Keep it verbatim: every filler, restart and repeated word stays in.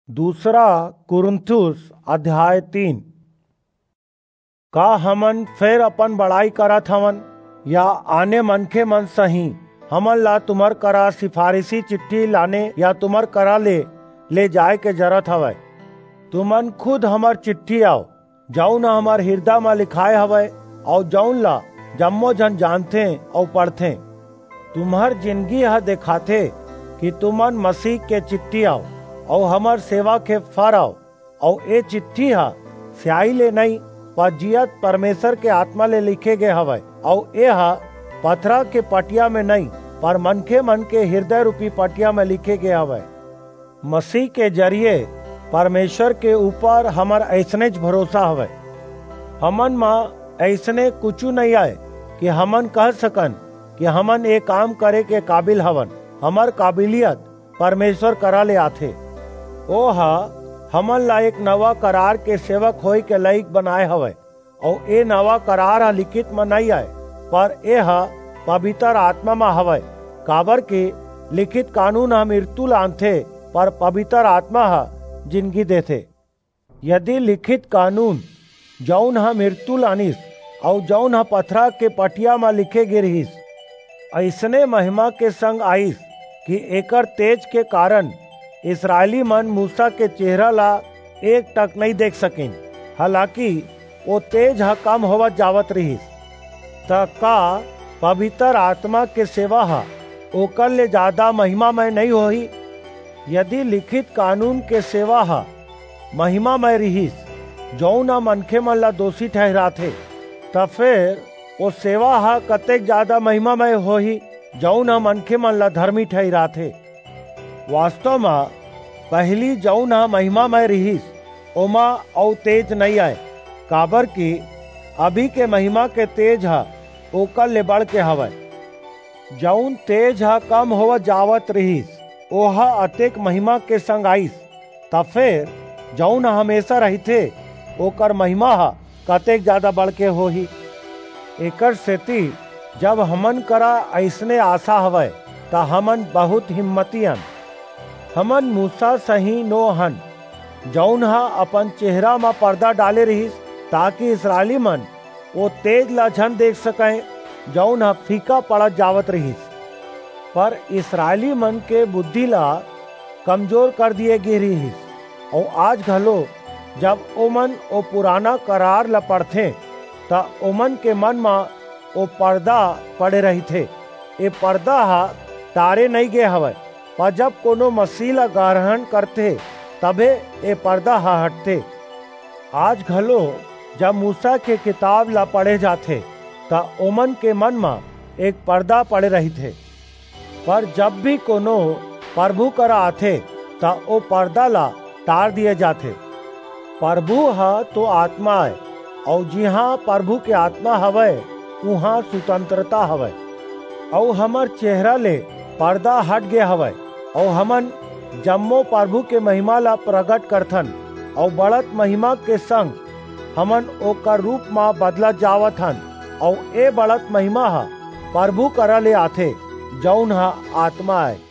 दूसरा कुरिन्थुस अध्याय तीन। का हमन फिर अपन बड़ाई करत हवन या आने मनखे मन सही हमन ला तुमर करा सिफारिशी चिट्ठी लाने या तुमर करा ले ले जाए के जरूरत हवय। तुमन खुद हमर चिट्ठी आओ जौन हमर हृदय में लिखाए हवय और जौन ला जम्मो जन जानथे और पढ़थे। तुम्हर जिंदगी ह दिखाथे कि तुमन मसीह के चिट्ठी आओ और हमर सेवा के फर आओ और ये चिट्ठी हा स्याही ले नहीं पर जियत परमेश्वर के आत्मा ले लिखे गए हवय और ये हा पथरा के पटिया में नहीं पर मनखे मन के हृदय रूपी पटिया में लिखे गए हवय। मसीह के जरिए परमेश्वर के ऊपर हमर ऐसने भरोसा हवय। हमन माँ ऐसने कुछू नहीं आए कि हमन कह सकन कि हमन ये काम करे के काबिल हवन। हमर काबिलियत परमेश्वर करा ले आथे। ओ हा हमन ला एक नवा करार के सेवक होई के लायक बनाए हवय और ये नवा करार हा लिखित में नहीं आए पर ये हा पवित्र आत्मा में हवय। काबर के लिखित कानून हा मृत्यु लानथे पर पवित्र आत्मा हा जिंदगी देथे। यदि लिखित कानून जौन हा मृत्यु लानिस और जौन हा पथरा के पटिया में लिखे गे रहिस ऐसने महिमा के संग आइस कि एकर तेज के कारण इस्राएली मन मूसा के चेहरा ला एक टक नहीं देख सकिन। हालांकि वो तेज हा कम होवत जावत रहिस त का पवित्र आत्मा के सेवा हा ओकर ले ज्यादा महिमामय नहीं होही। यदि लिखित कानून के सेवा हा महिमामय रहिस जौन मनखे मन ला दोषी ठहराथे त फिर वो सेवा हा कतेक ज्यादा महिमामय होही जौन मनखे मन ला धर्मी ठहराथे। वास्तव में पहली जौन हा महिमामय रहिस ओमा और तेज नहीं आए काबर की अभी के महिमा के तेज हा ओकर ले बढ़ के हवय। जौन तेज हा कम होव जावत रहिस ओहा अतेक महिमा के संग आइस त फिर जौन हमेशा रहथे ओकर महिमा हा कतेक ज्यादा बढ़ के होही। एकर सेती जब हमन करा ऐसने आशा हवय त हमन बहुत हिम्मतियन। हमन मूसा सही नो हन जौन हा अपन चेहरा में पर्दा डाले रहिस ताकि इस्राएली मन वो तेज ला झन देख सकें जौन हा फीका पड़त जावत रहिस। पर इस्राएली मन के बुद्धि ला कमजोर कर दिए गे रहिस और आज घलो जब ओमन ओ पुराना करार ला पढ़थे त ओमन के मन में ओ पर्दा पड़े रहिथे। ये पर्दा हा तारे नहीं गे हवय पर जब कोनो मसीह ला ग्रहण करथे तबे ये पर्दा हा हटथे। आज घलो जब मूसा के किताब ला पढ़े जाथे त ओमन के मन में एक पर्दा पड़े रहिथे पर जब भी कोनो प्रभु करा आथे त ओ पर्दा ला तार दिए जाथे। प्रभु हा तो आत्मा है और जिहाँ प्रभु के आत्मा हवय उहाँ स्वतंत्रता हवय और हमर चेहरा ले पर्दा हट गया हवय और हमन जम्मो प्रभु के महिमा ला प्रकट करथन और बढ़त महिमा के संग हमन ओकर रूप में बदलत जावत हन और ए बढ़त महिमा हा प्रभु करा ले आथे जौन हा आत्मा है।